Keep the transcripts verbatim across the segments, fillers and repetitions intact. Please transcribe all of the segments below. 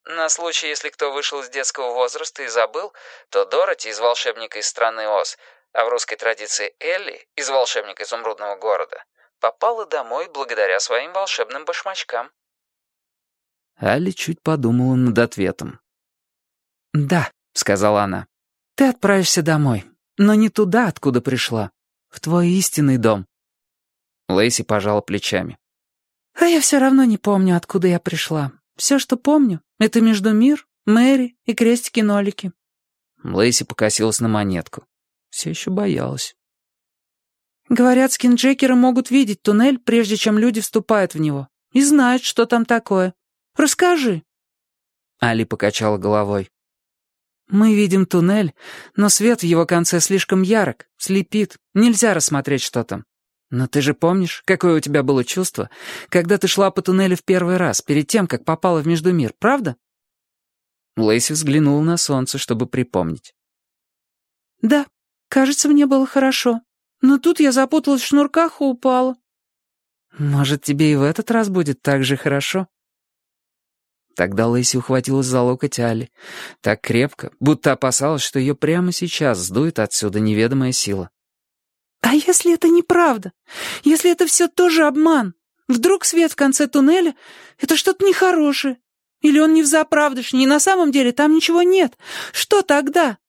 На случай, если кто вышел из детского возраста и забыл, то Дороти из «Волшебника из страны Оз», а в русской традиции Элли из «Волшебника изумрудного города», попала домой благодаря своим волшебным башмачкам. Алли чуть подумала над ответом. «Да», — сказала она, — «ты отправишься домой, но не туда, откуда пришла, в твой истинный дом». Лейси пожала плечами. «А я все равно не помню, откуда я пришла. Все, что помню, это Междумир, Мэри и крестики-нолики». Лейси покосилась на монетку. Все еще боялась. «Говорят, скинджекеры могут видеть туннель, прежде чем люди вступают в него, и знают, что там такое. Расскажи». Али покачала головой. «Мы видим туннель, но свет в его конце слишком ярок, слепит, нельзя рассмотреть, что там. Но ты же помнишь, какое у тебя было чувство, когда ты шла по туннелю в первый раз, перед тем, как попала в Междумир, правда?» Лейси взглянула на солнце, чтобы припомнить. «Да, кажется, мне было хорошо. Но тут я запуталась в шнурках и упала». «Может, тебе и в этот раз будет так же хорошо?» Тогда Лейси ухватилась за локоть Алли, так крепко, будто опасалась, что ее прямо сейчас сдует отсюда неведомая сила. «А если это неправда? Если это все тоже обман? Вдруг свет в конце туннеля — это что-то нехорошее? Или он не взаправдышний, и на самом деле там ничего нет? Что тогда?»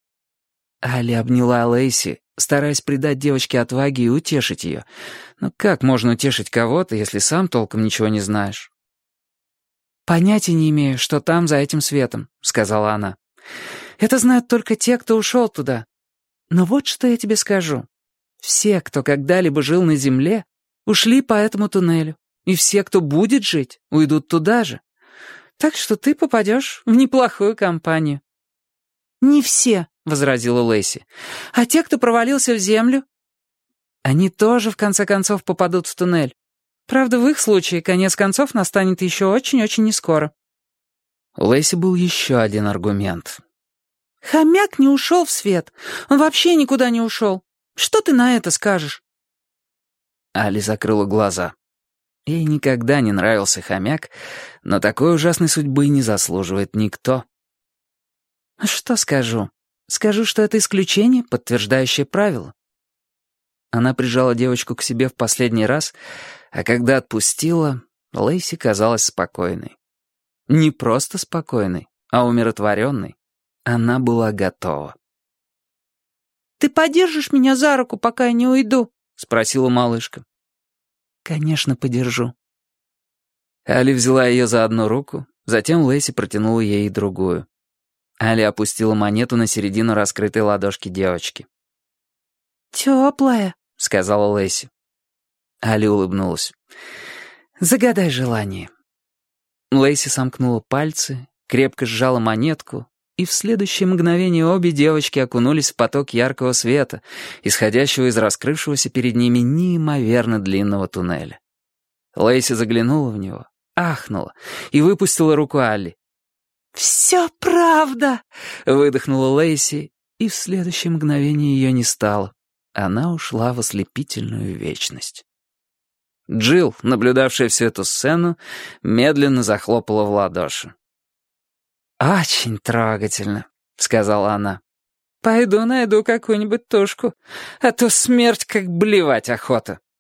Али обняла Лейси, стараясь придать девочке отваги и утешить ее. Но как можно утешить кого-то, если сам толком ничего не знаешь? «Понятия не имею, что там за этим светом», — сказала она. «Это знают только те, кто ушел туда. Но вот что я тебе скажу. Все, кто когда-либо жил на земле, ушли по этому туннелю. И все, кто будет жить, уйдут туда же. Так что ты попадешь в неплохую компанию». «Не все», — возразила Лейси. «А те, кто провалился в землю?» «Они тоже, в конце концов, попадут в туннель. Правда, в их случае конец концов настанет еще очень-очень нескоро». У Лейси был еще один аргумент. «Хомяк не ушел в свет. Он вообще никуда не ушел. Что ты на это скажешь?» Али закрыла глаза. Ей никогда не нравился хомяк, но такой ужасной судьбы не заслуживает никто. «Что скажу? Скажу, что это исключение, подтверждающее правило». Она прижала девочку к себе в последний раз, а когда отпустила, Лейси казалась спокойной. Не просто спокойной, а умиротворенной. Она была готова. «Ты подержишь меня за руку, пока я не уйду?» — спросила малышка. «Конечно, подержу». Али взяла ее за одну руку, затем Лейси протянула ей другую. Али опустила монету на середину раскрытой ладошки девочки. «Теплая», — сказала Лейси. Али улыбнулась. «Загадай желание». Лейси сомкнула пальцы, крепко сжала монетку, и в следующее мгновение обе девочки окунулись в поток яркого света, исходящего из раскрывшегося перед ними неимоверно длинного туннеля. Лейси заглянула в него, ахнула и выпустила руку Алли. «Все правда!» — выдохнула Лейси, и в следующее мгновение ее не стало. Она ушла в ослепительную вечность. Джилл, наблюдавшая всю эту сцену, медленно захлопала в ладоши. «Очень трогательно», — сказала она. «Пойду найду какую-нибудь тушку, а то смерть как блевать охота».